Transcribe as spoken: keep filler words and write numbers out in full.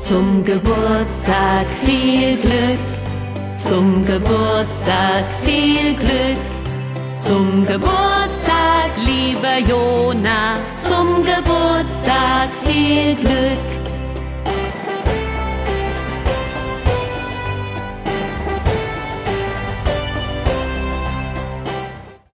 Zum Geburtstag viel Glück, zum Geburtstag viel Glück, zum Geburtstag, lieber Jona, zum Geburtstag viel Glück.